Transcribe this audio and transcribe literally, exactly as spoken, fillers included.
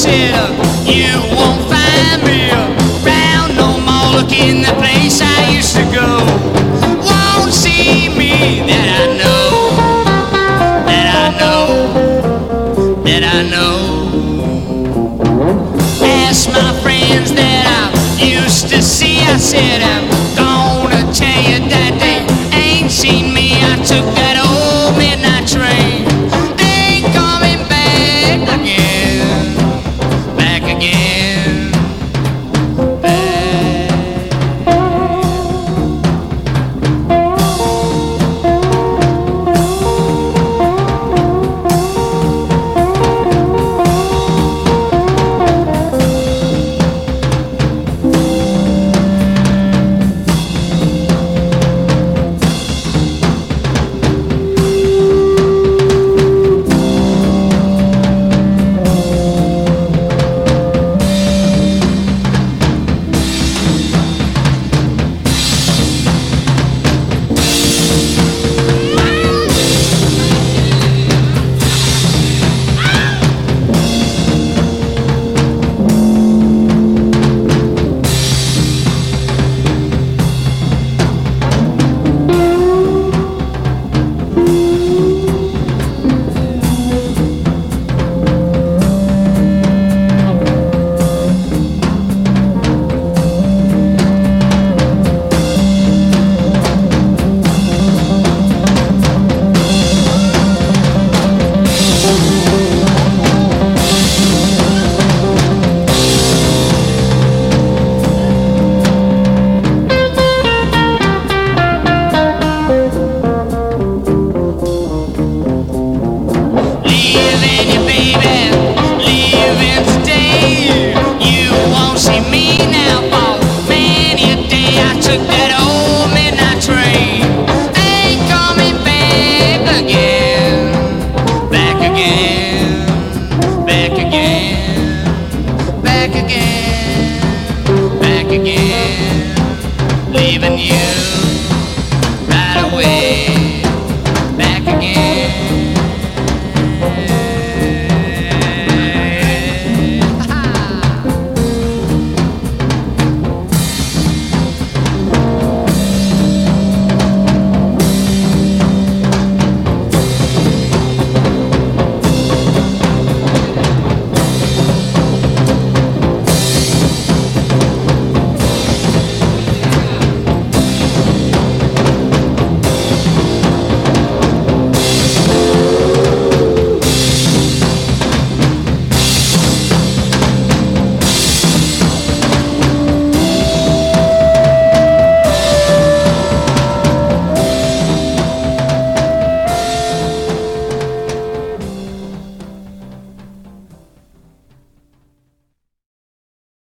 said, you won't find me around no more. Look in the place I used to go. Won't see me that I know, that I know, that I know. Ask my friends that I used to see. I said,